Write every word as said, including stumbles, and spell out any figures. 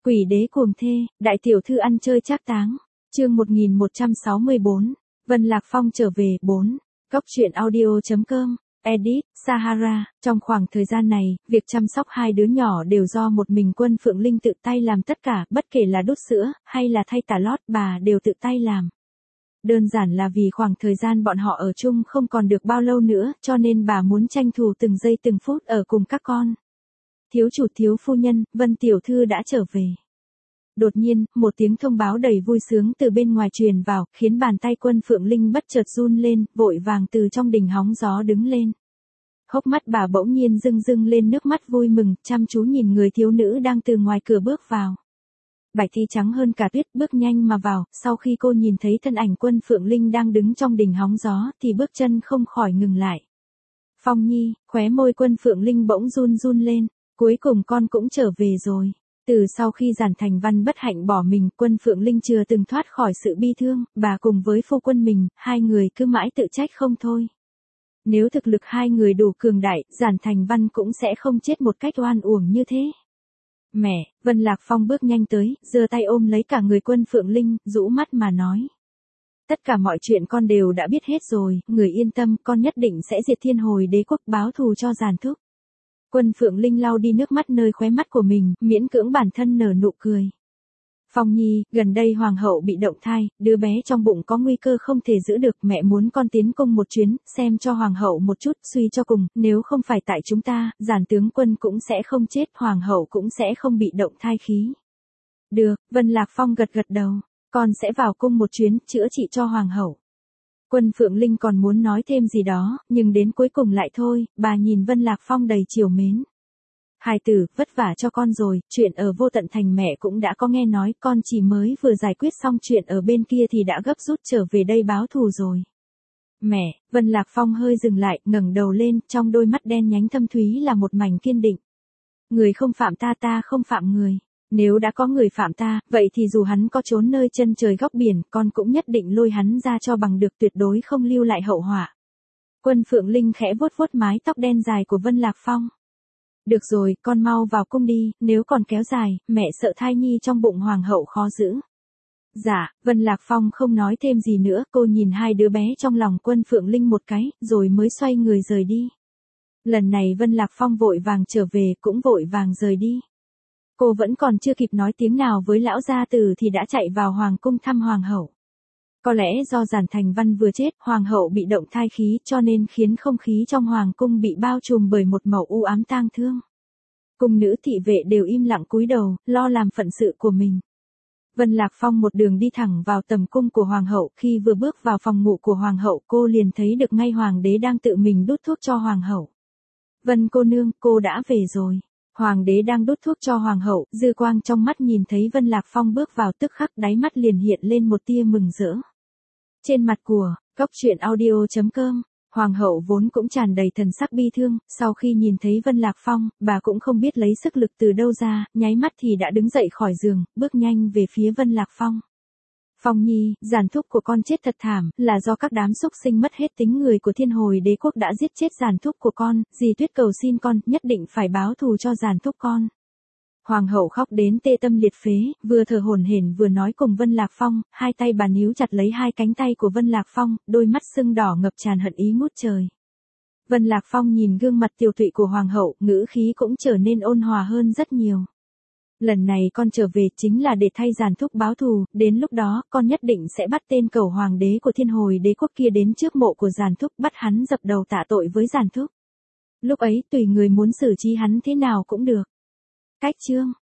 Quỷ đế cuồng thê, đại tiểu thư ăn chơi trác táng. Chương một nghìn một trăm sáu mươi bốn. Vân Lạc Phong trở về. bốn. Góc truyện audio chấm com. Edit, Sahara. Trong khoảng thời gian này, việc chăm sóc hai đứa nhỏ đều do một mình Quân Phượng Linh tự tay làm tất cả, bất kể là đút sữa, hay là thay tả lót, bà đều tự tay làm. Đơn giản là vì khoảng thời gian bọn họ ở chung không còn được bao lâu nữa, cho nên bà muốn tranh thủ từng giây từng phút ở cùng các con. Thiếu chủ thiếu phu nhân, Vân tiểu thư đã trở về. Đột nhiên, một tiếng thông báo đầy vui sướng từ bên ngoài truyền vào, khiến bàn tay Quân Phượng Linh bất chợt run lên, vội vàng từ trong đình hóng gió đứng lên. Hốc mắt bà bỗng nhiên rưng rưng lên nước mắt vui mừng, chăm chú nhìn người thiếu nữ đang từ ngoài cửa bước vào. Bạch thi trắng hơn cả tuyết, bước nhanh mà vào, sau khi cô nhìn thấy thân ảnh Quân Phượng Linh đang đứng trong đình hóng gió, thì bước chân không khỏi ngừng lại. Phong Nhi, khóe môi Quân Phượng Linh bỗng run run lên, cuối cùng con cũng trở về rồi. Từ sau khi Giản Thành Văn bất hạnh bỏ mình, Quân Phượng Linh chưa từng thoát khỏi sự bi thương, bà cùng với phu quân mình, hai người cứ mãi tự trách không thôi. Nếu thực lực hai người đủ cường đại, Giản Thành Văn cũng sẽ không chết một cách oan uổng như thế. Mẹ, Vân Lạc Phong bước nhanh tới, giơ tay ôm lấy cả người Quân Phượng Linh, rũ mắt mà nói. Tất cả mọi chuyện con đều đã biết hết rồi, người yên tâm, con nhất định sẽ diệt Thiên Hồi Đế quốc báo thù cho Giản thúc. Quân Phượng Linh lau đi nước mắt nơi khóe mắt của mình, miễn cưỡng bản thân nở nụ cười. Phong Nhi, gần đây hoàng hậu bị động thai, đứa bé trong bụng có nguy cơ không thể giữ được, mẹ muốn con tiến cung một chuyến, xem cho hoàng hậu một chút, suy cho cùng, nếu không phải tại chúng ta, Giản tướng quân cũng sẽ không chết, hoàng hậu cũng sẽ không bị động thai khí. Được, Vân Lạc Phong gật gật đầu, con sẽ vào cung một chuyến, chữa trị cho hoàng hậu. Quân Phượng Linh còn muốn nói thêm gì đó, nhưng đến cuối cùng lại thôi, bà nhìn Vân Lạc Phong đầy trìu mến. Hài tử, vất vả cho con rồi, chuyện ở Vô Tận Thành mẹ cũng đã có nghe nói, con chỉ mới vừa giải quyết xong chuyện ở bên kia thì đã gấp rút trở về đây báo thù rồi. Mẹ, Vân Lạc Phong hơi dừng lại, ngẩng đầu lên, trong đôi mắt đen nhánh thâm thúy là một mảnh kiên định. Người không phạm ta, ta không phạm người. Nếu đã có người phạm ta, vậy thì dù hắn có trốn nơi chân trời góc biển, con cũng nhất định lôi hắn ra cho bằng được, tuyệt đối không lưu lại hậu họa. Quân Phượng Linh khẽ vuốt vuốt mái tóc đen dài của Vân Lạc Phong. Được rồi, con mau vào cung đi, nếu còn kéo dài, mẹ sợ thai nhi trong bụng hoàng hậu khó giữ. Dạ, Vân Lạc Phong không nói thêm gì nữa, cô nhìn hai đứa bé trong lòng Quân Phượng Linh một cái, rồi mới xoay người rời đi. Lần này Vân Lạc Phong vội vàng trở về, cũng vội vàng rời đi. Cô vẫn còn chưa kịp nói tiếng nào với lão gia tử thì đã chạy vào hoàng cung thăm hoàng hậu. Có lẽ do Giản Thành Văn vừa chết, hoàng hậu bị động thai khí, cho nên khiến không khí trong hoàng cung bị bao trùm bởi một màu u ám tang thương. Cung nữ thị vệ đều im lặng cúi đầu, lo làm phận sự của mình. Vân Lạc Phong một đường đi thẳng vào tầm cung của hoàng hậu, khi vừa bước vào phòng ngủ của hoàng hậu, cô liền thấy được ngay hoàng đế đang tự mình đút thuốc cho hoàng hậu. Vân cô nương, cô đã về rồi. Hoàng đế đang đút thuốc cho hoàng hậu, dư quang trong mắt nhìn thấy Vân Lạc Phong bước vào, tức khắc đáy mắt liền hiện lên một tia mừng rỡ. Trên mặt của góc truyện audio chấm com, hoàng hậu vốn cũng tràn đầy thần sắc bi thương, sau khi nhìn thấy Vân Lạc Phong, bà cũng không biết lấy sức lực từ đâu ra, nháy mắt thì đã đứng dậy khỏi giường, bước nhanh về phía Vân Lạc Phong. Phong Nhi, Giản thúc của con chết thật thảm, là do các đám xúc sinh mất hết tính người của Thiên Hồi Đế quốc đã giết chết Giản thúc của con, dì Tuyết cầu xin con, nhất định phải báo thù cho Giản thúc con. Hoàng hậu khóc đến tê tâm liệt phế, vừa thở hổn hển vừa nói cùng Vân Lạc Phong, hai tay bà níu chặt lấy hai cánh tay của Vân Lạc Phong, đôi mắt sưng đỏ ngập tràn hận ý ngút trời. Vân Lạc Phong nhìn gương mặt tiều tụy của hoàng hậu, ngữ khí cũng trở nên ôn hòa hơn rất nhiều. Lần này con trở về chính là để thay Giản thúc báo thù, đến lúc đó, con nhất định sẽ bắt tên cẩu hoàng đế của Thiên Hồi Đế quốc kia đến trước mộ của Giản thúc, bắt hắn dập đầu tạ tội với Giản thúc. Lúc ấy, tùy người muốn xử trí hắn thế nào cũng được. Cách chương